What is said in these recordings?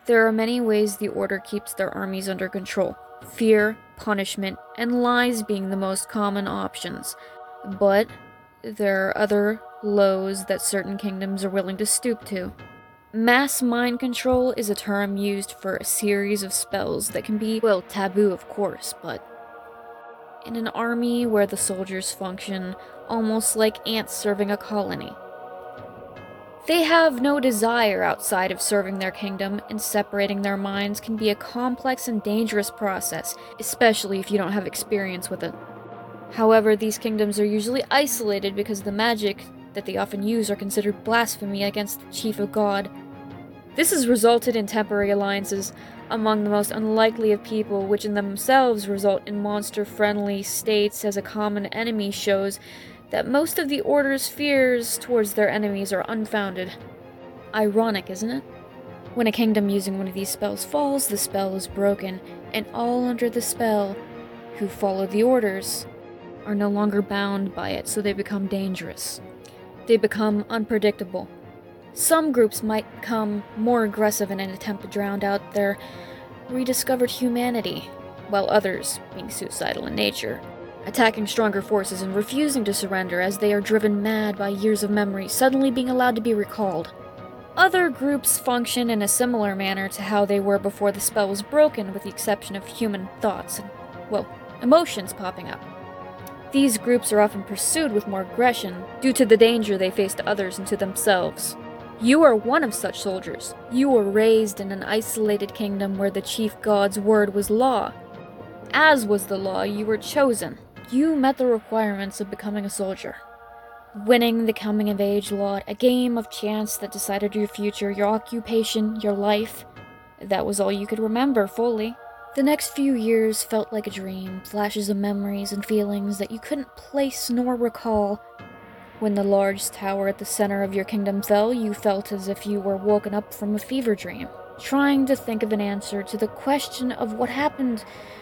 There are many ways the Order keeps their armies under control. Fear, punishment, and lies being the most common options. But there are other lows that certain kingdoms are willing to stoop to. Mass mind control is a term used for a series of spells that can be, well, taboo of course, but in an army where the soldiers function almost like ants serving a colony. They have no desire outside of serving their kingdom, and separating their minds can be a complex and dangerous process, especially if you don't have experience with it. However, these kingdoms are usually isolated because the magic that they often use are considered blasphemy against the chief of God. This has resulted in temporary alliances among the most unlikely of people, which in themselves result in monster-friendly states, as a common enemy shows that most of the Order's fears towards their enemies are unfounded. Ironic, isn't it? When a kingdom using one of these spells falls, the spell is broken, and all under the spell, who follow the orders, are no longer bound by it, so they become dangerous. They become unpredictable. Some groups might become more aggressive in an attempt to drown out their rediscovered humanity, while others, being suicidal in nature, attacking stronger forces and refusing to surrender as they are driven mad by years of memory suddenly being allowed to be recalled. Other groups function in a similar manner to how they were before the spell was broken, with the exception of human thoughts and, well, emotions popping up. These groups are often pursued with more aggression due to the danger they face to others and to themselves. You are one of such soldiers. You were raised in an isolated kingdom where the chief god's word was law. As was the law, you were chosen. You met the requirements of becoming a soldier. Winning the coming-of-age lot, a game of chance that decided your future, your occupation, your life. That was all you could remember fully. The next few years felt like a dream, flashes of memories and feelings that you couldn't place nor recall. When the large tower at the center of your kingdom fell, you felt as if you were woken up from a fever dream, trying to think of an answer to the question of what happened.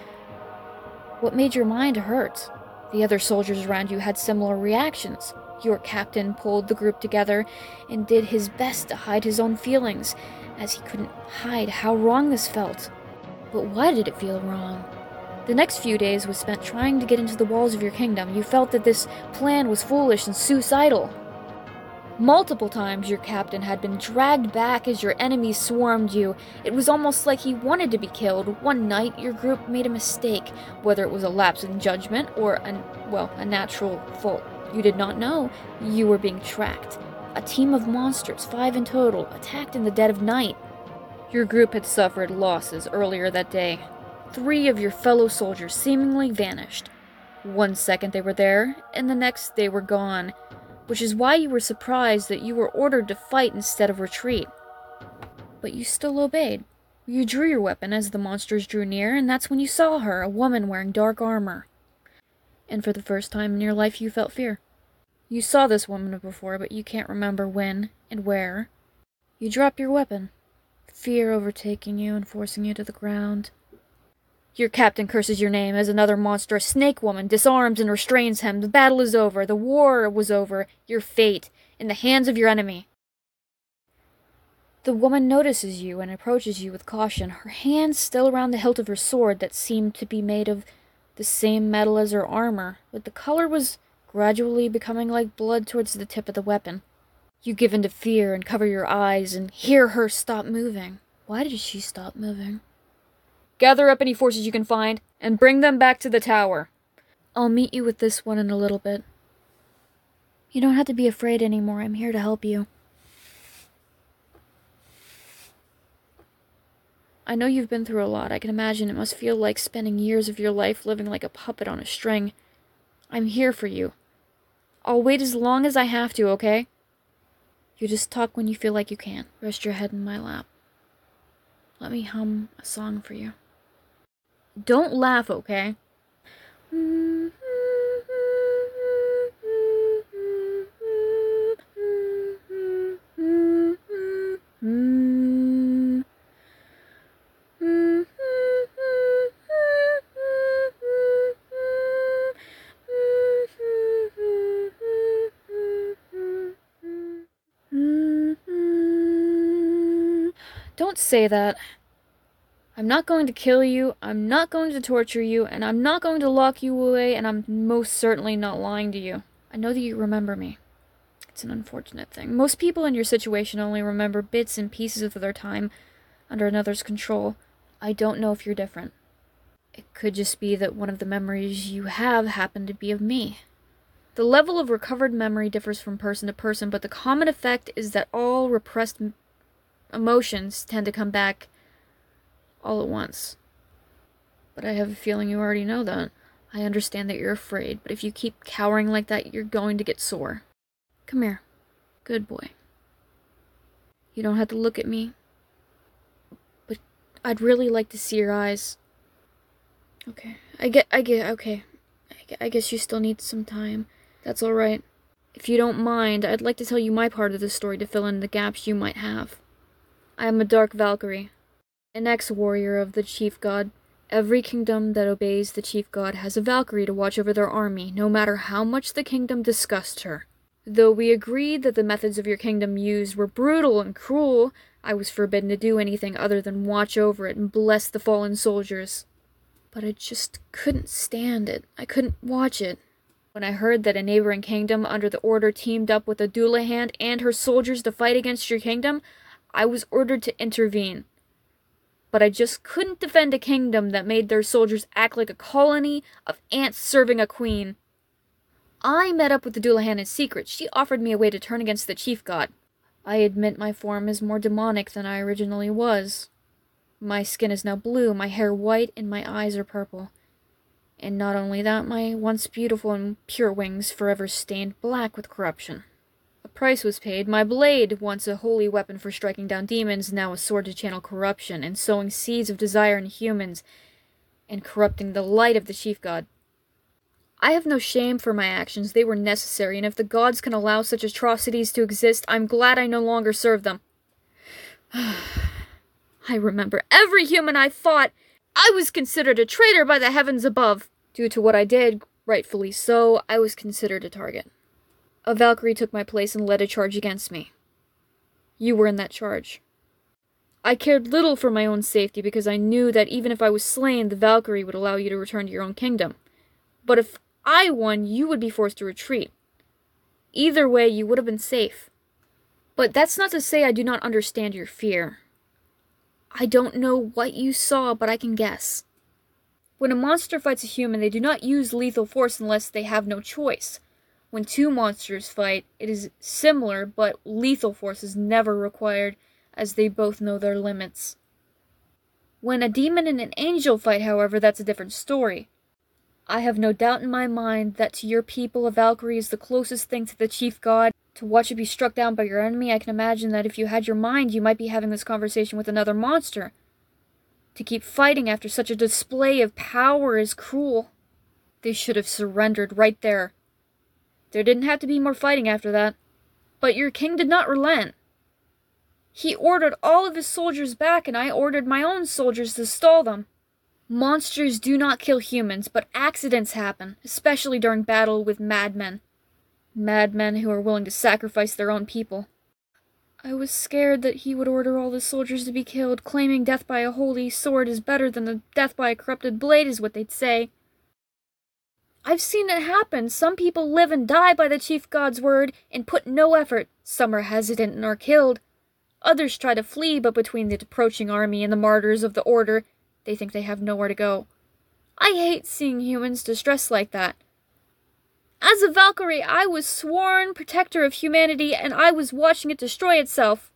What made your mind hurt? The other soldiers around you had similar reactions. Your captain pulled the group together and did his best to hide his own feelings, as he couldn't hide how wrong this felt. But why did it feel wrong? The next few days was spent trying to get into the walls of your kingdom. You felt that this plan was foolish and suicidal. Multiple times your captain had been dragged back as your enemies swarmed you. It was almost like he wanted to be killed. One night, your group made a mistake, whether it was a lapse in judgment or a natural fault you did not know. You were being tracked. A team of monsters, 5 in total, attacked in the dead of night. Your group had suffered losses earlier that day. 3 of your fellow soldiers seemingly vanished. One second they were there, and the next they were gone, which is why you were surprised that you were ordered to fight instead of retreat. But you still obeyed. You drew your weapon as the monsters drew near, and that's when you saw her, a woman wearing dark armor. And for the first time in your life, you felt fear. You saw this woman before, but you can't remember when and where. You drop your weapon, fear overtaking you and forcing you to the ground. Your captain curses your name as another monster, a snake woman, disarms and restrains him. The battle is over. The war was over. Your fate in the hands of your enemy. The woman notices you and approaches you with caution, her hands still around the hilt of her sword that seemed to be made of the same metal as her armor, but the color was gradually becoming like blood towards the tip of the weapon. You give in to fear and cover your eyes and hear her stop moving. Why did she stop moving? Gather up any forces you can find, and bring them back to the tower. I'll meet you with this one in a little bit. You don't have to be afraid anymore. I'm here to help you. I know you've been through a lot. I can imagine it must feel like spending years of your life living like a puppet on a string. I'm here for you. I'll wait as long as I have to, okay? You just talk when you feel like you can. Rest your head in my lap. Let me hum a song for you. Don't laugh, okay? Don't Don't say that. I'm not going to kill you, I'm not going to torture you, and I'm not going to lock you away, and I'm most certainly not lying to you. I know that you remember me. It's an unfortunate thing. Most people in your situation only remember bits and pieces of their time under another's control. I don't know if you're different. It could just be that one of the memories you have happened to be of me. The level of recovered memory differs from person to person, but the common effect is that all repressed emotions tend to come back all at once. But I have a feeling you already know that. I understand that you're afraid, but if you keep cowering like that, you're going to get sore. Come here. Good boy. You don't have to look at me, but I'd really like to see your eyes. Okay. I guess you still need some time. That's alright. If you don't mind, I'd like to tell you my part of the story to fill in the gaps you might have. I am a Dark Valkyrie, an ex-warrior of the Chief God. Every kingdom that obeys the Chief God has a Valkyrie to watch over their army, no matter how much the kingdom discussed her. Though we agreed that the methods of your kingdom used were brutal and cruel, I was forbidden to do anything other than watch over it and bless the fallen soldiers. But I just couldn't stand it. I couldn't watch it. When I heard that a neighboring kingdom under the Order teamed up with the Dullahan and her soldiers to fight against your kingdom, I was ordered to intervene. But I just couldn't defend a kingdom that made their soldiers act like a colony of ants serving a queen. I met up with the Dullahan in secret. She offered me a way to turn against the Chief God. I admit my form is more demonic than I originally was. My skin is now blue, my hair white, and my eyes are purple. And not only that, my once beautiful and pure wings forever stained black with corruption. A price was paid. My blade, once a holy weapon for striking down demons, now a sword to channel corruption and sowing seeds of desire in humans and corrupting the light of the Chief God. I have no shame for my actions. They were necessary, and if the gods can allow such atrocities to exist, I'm glad I no longer serve them. I remember every human I fought. I was considered a traitor by the heavens above. Due to what I did, rightfully so, I was considered a target. A Valkyrie took my place and led a charge against me. You were in that charge. I cared little for my own safety because I knew that even if I was slain, the Valkyrie would allow you to return to your own kingdom. But if I won, you would be forced to retreat. Either way, you would have been safe. But that's not to say I do not understand your fear. I don't know what you saw, but I can guess. When a monster fights a human, they do not use lethal force unless they have no choice. When two monsters fight, it is similar, but lethal force is never required, as they both know their limits. When a demon and an angel fight, however, that's a different story. I have no doubt in my mind that to your people, a Valkyrie is the closest thing to the Chief God. To watch it be struck down by your enemy, I can imagine that if you had your mind, you might be having this conversation with another monster. To keep fighting after such a display of power is cruel. They should have surrendered right there. There didn't have to be more fighting after that. But your king did not relent. He ordered all of his soldiers back, and I ordered my own soldiers to stall them. Monsters do not kill humans, but accidents happen, especially during battle with madmen. Madmen who are willing to sacrifice their own people. I was scared that he would order all the soldiers to be killed, claiming death by a holy sword is better than the death by a corrupted blade is what they'd say. I've seen it happen. Some people live and die by the Chief God's word and put no effort. Some are hesitant and are killed. Others try to flee, but between the approaching army and the martyrs of the Order, they think they have nowhere to go. I hate seeing humans distressed like that. As a Valkyrie, I was sworn protector of humanity, and I was watching it destroy itself.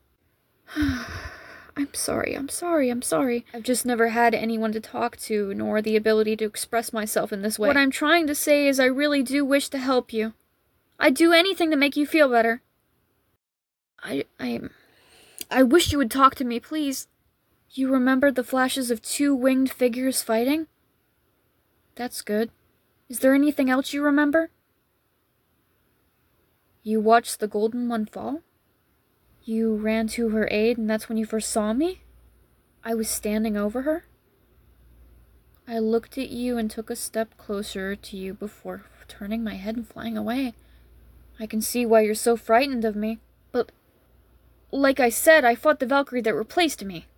I'm sorry. I've just never had anyone to talk to, nor the ability to express myself in this way. What I'm trying to say is I really do wish to help you. I'd do anything to make you feel better. I wish you would talk to me, please. You remembered the flashes of two winged figures fighting? That's good. Is there anything else you remember? You watched the Golden One fall? You ran to her aid, and that's when you first saw me? I was standing over her? I looked at you and took a step closer to you before turning my head and flying away. I can see why you're so frightened of me, but like I said, I fought the Valkyrie that replaced me.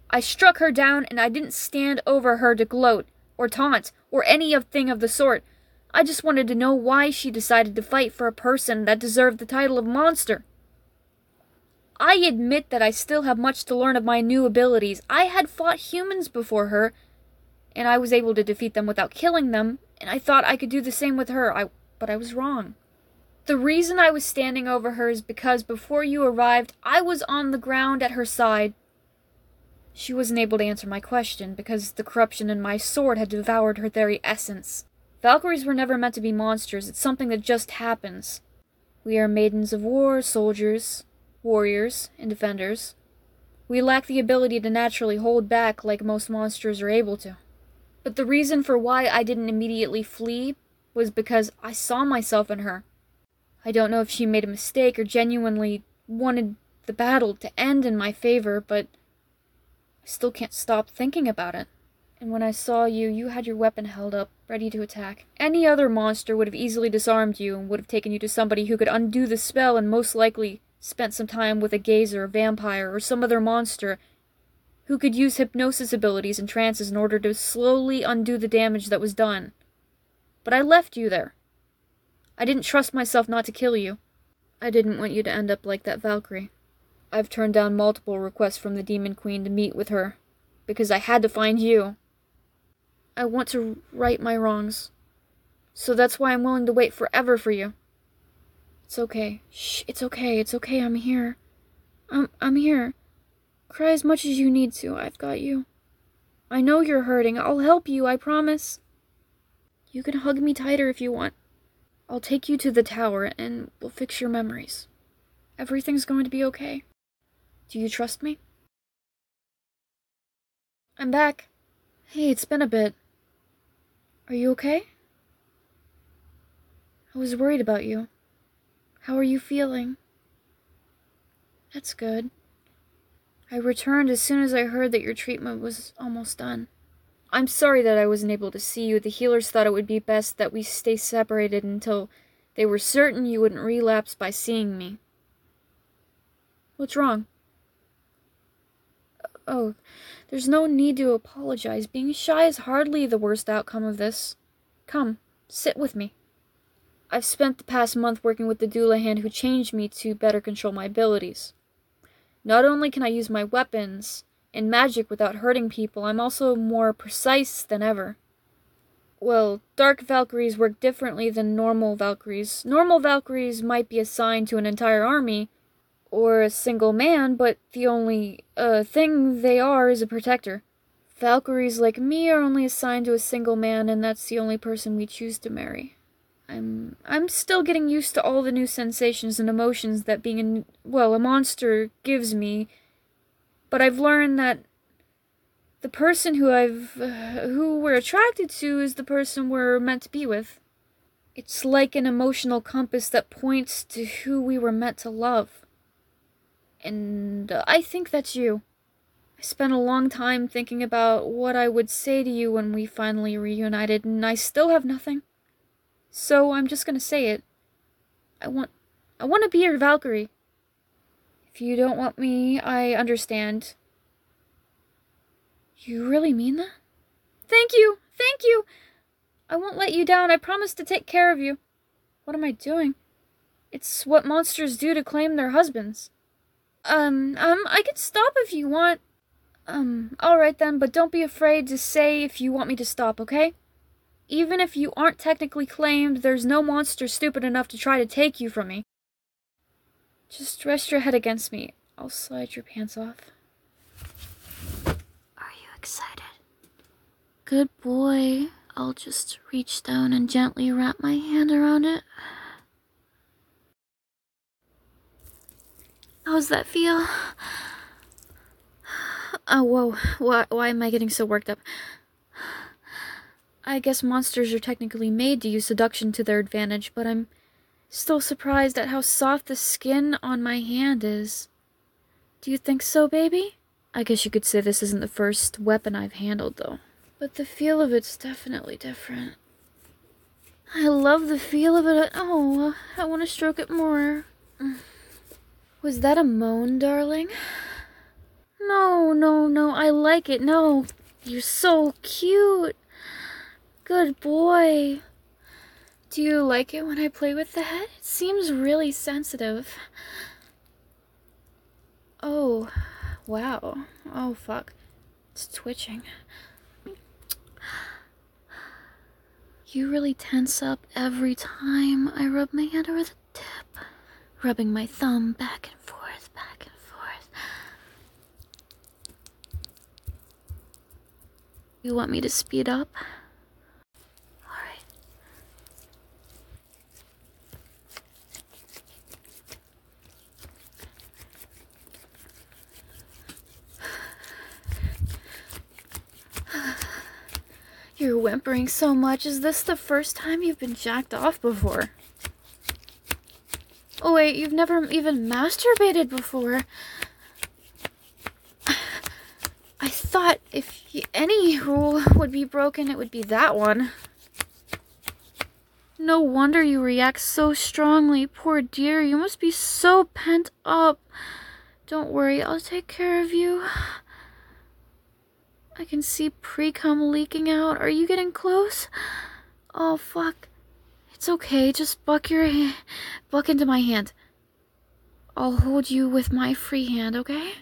I struck her down, and I didn't stand over her to gloat, or taunt, or anything of the sort. I just wanted to know why she decided to fight for a person that deserved the title of monster. I admit that I still have much to learn of my new abilities. I had fought humans before her, and I was able to defeat them without killing them, and I thought I could do the same with her, but I was wrong. The reason I was standing over her is because before you arrived, I was on the ground at her side. She wasn't able to answer my question because the corruption in my sword had devoured her very essence. Valkyries were never meant to be monsters. It's something that just happens. We are maidens of war, soldiers, warriors, and defenders. We lack the ability to naturally hold back like most monsters are able to. But the reason for why I didn't immediately flee was because I saw myself in her. I don't know if she made a mistake or genuinely wanted the battle to end in my favor, but I still can't stop thinking about it. And when I saw you, you had your weapon held up, ready to attack. Any other monster would have easily disarmed you and would have taken you to somebody who could undo the spell and most likely spent some time with a gazer, vampire, or some other monster who could use hypnosis abilities and trances in order to slowly undo the damage that was done. But I left you there. I didn't trust myself not to kill you. I didn't want you to end up like that Valkyrie. I've turned down multiple requests from the Demon Queen to meet with her, because I had to find you. I want to right my wrongs, so that's why I'm willing to wait forever for you. It's okay. Shh, it's okay, I'm here. I'm here. Cry as much as you need to, I've got you. I know you're hurting, I'll help you, I promise. You can hug me tighter if you want. I'll take you to the tower, and we'll fix your memories. Everything's going to be okay. Do you trust me? I'm back. Hey, it's been a bit. Are you okay? I was worried about you. How are you feeling? That's good. I returned as soon as I heard that your treatment was almost done. I'm sorry that I wasn't able to see you. The healers thought it would be best that we stay separated until they were certain you wouldn't relapse by seeing me. What's wrong? Oh, there's no need to apologize. Being shy is hardly the worst outcome of this. Come, sit with me. I've spent the past month working with the Dullahan who changed me to better control my abilities. Not only can I use my weapons and magic without hurting people, I'm also more precise than ever. Well, Dark Valkyries work differently than normal Valkyries. Normal Valkyries might be assigned to an entire army, or a single man, but the only thing they are is a protector. Valkyries like me are only assigned to a single man, and that's the only person we choose to marry. I'm still getting used to all the new sensations and emotions that being a monster gives me, but I've learned that the person who we're attracted to is the person we're meant to be with. It's like an emotional compass that points to who we were meant to love. And I think that's you. I spent a long time thinking about what I would say to you when we finally reunited, and I still have nothing. So I'm just gonna say it. I want to be your Valkyrie. If you don't want me, I understand. You really mean that? Thank you! Thank you! I won't let you down. I promise to take care of you. What am I doing? It's what monsters do to claim their husbands. I could stop if you want. Alright then, but don't be afraid to say if you want me to stop, okay? Even if you aren't technically claimed, there's no monster stupid enough to try to take you from me. Just rest your head against me. I'll slide your pants off. Are you excited? Good boy. I'll just reach down and gently wrap my hand around it. How's that feel? Oh, whoa. Why am I getting so worked up? I guess monsters are technically made to use seduction to their advantage, but I'm still surprised at how soft the skin on my hand is. Do you think so, baby? I guess you could say this isn't the first weapon I've handled, though. But the feel of it's definitely different. I love the feel of it. Oh, I want to stroke it more. Was that a moan, darling? No, no, no, I like it. No, you're so cute. Good boy. Do you like it when I play with the head? It seems really sensitive. Oh, wow. Oh, fuck. It's twitching. You really tense up every time I rub my hand over the tip. Rubbing my thumb back and forth, back and forth. You want me to speed up? Alright. You're whimpering so much. Is this the first time you've been jacked off before? Oh wait, you've never even masturbated before. I thought if any rule would be broken, it would be that one. No wonder you react so strongly. Poor dear, you must be so pent up. Don't worry, I'll take care of you. I can see pre-cum leaking out. Are you getting close? Oh, fuck. It's okay, just buck into my hand. I'll hold you with my free hand, okay?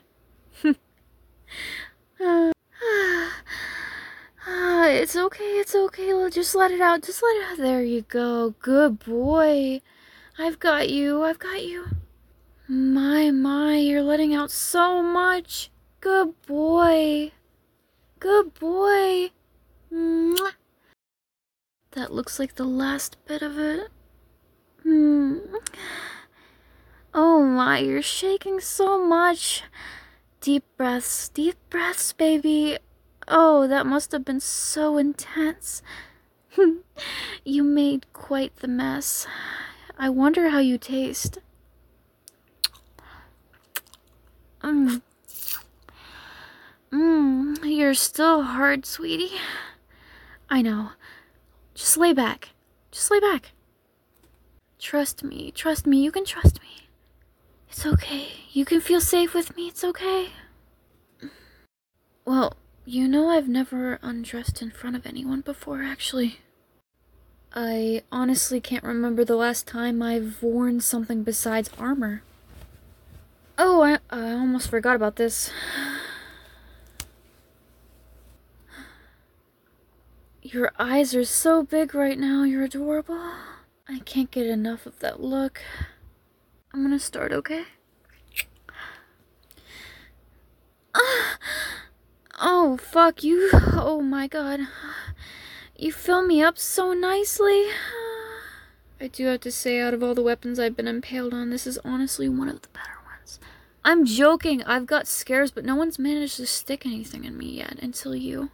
It's okay, just let it out, There you go, good boy. I've got you. My, you're letting out so much. Good boy. Mwah. That looks like the last bit of it. Oh my, you're shaking so much. Deep breaths, baby. Oh, that must have been so intense. You made quite the mess. I wonder how you taste. You're still hard, sweetie. I know. Just lay back. Trust me, you can trust me. It's okay. You can feel safe with me, it's okay. Well, you know I've never undressed in front of anyone before, actually. I honestly can't remember the last time I've worn something besides armor. Oh, I almost forgot about this. Your eyes are so big right now, you're adorable. I can't get enough of that look. I'm gonna start, okay? Oh, fuck you. Oh my god. You fill me up so nicely. I do have to say, out of all the weapons I've been impaled on, this is honestly one of the better ones. I'm joking. I've got scares, but no one's managed to stick anything in me yet until you.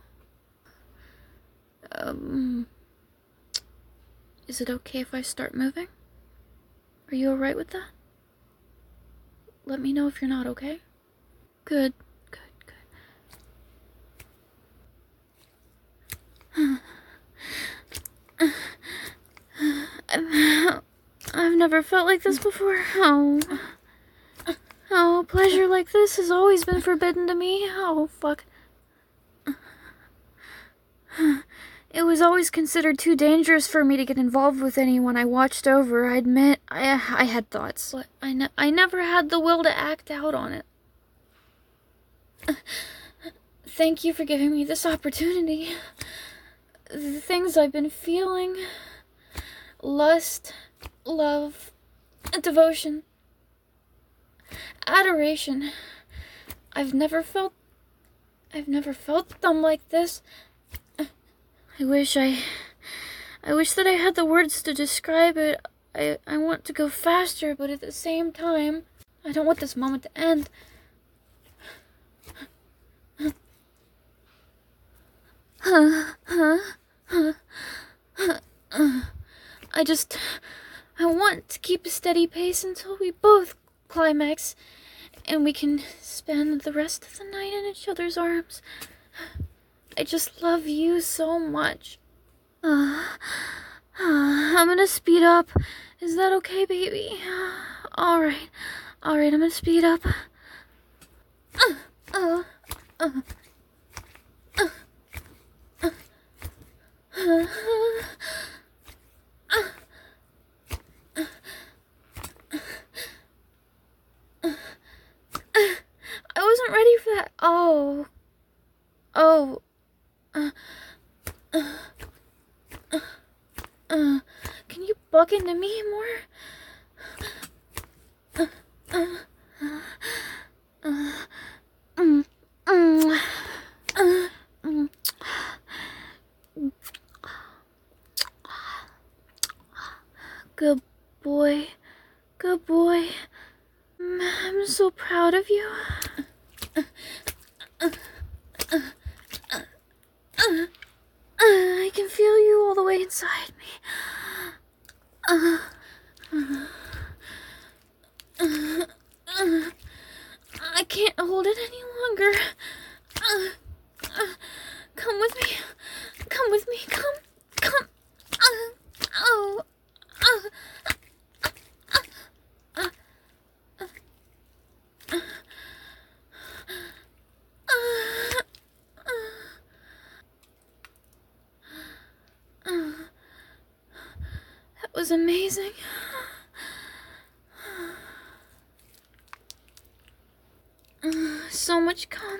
Is it okay if I start moving? Are you alright with that? Let me know if you're not, okay? Good. I've never felt like this before. Oh, pleasure like this has always been forbidden to me. Oh, fuck. It was always considered too dangerous for me to get involved with anyone I watched over. I admit, I had thoughts, but I never had the will to act out on it. Thank you for giving me this opportunity. The things I've been feeling, lust, love, devotion, adoration. I've never felt them like this. I wish that I had the words to describe it. I want to go faster, but at the same time, I don't want this moment to end. I want to keep a steady pace until we both climax, and we can spend the rest of the night in each other's arms. I just love you so much. I'm gonna speed up. Is that okay, baby? Alright, I'm gonna speed up. Uh, uh, I wasn't ready for that. Oh. Oh. Can you bug into me more? Good boy. Good boy. I'm so proud of you. I can feel you all the way inside me. I can't hold it any longer. Come with me. Come with me. Come. Come. Oh. That was amazing. So much calm.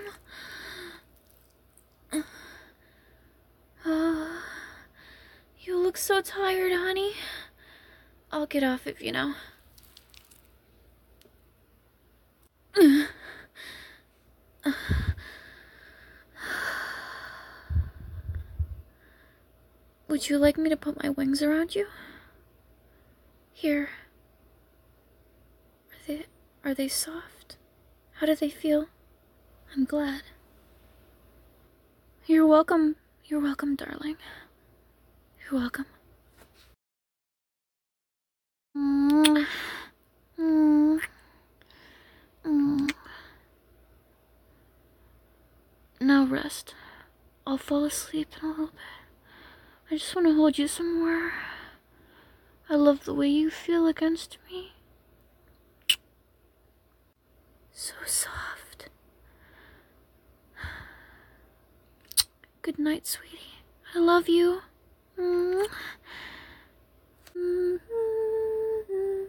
You look so tired, honey. I'll get off if you know. Would you like me to put my wings around you? Here. Are they soft? How do they feel? I'm glad. You're welcome. You're welcome, darling. You're welcome. Now rest. I'll fall asleep in a little bit. I just want to hold you some more. I love the way you feel against me. So soft. Good night, sweetie. I love you.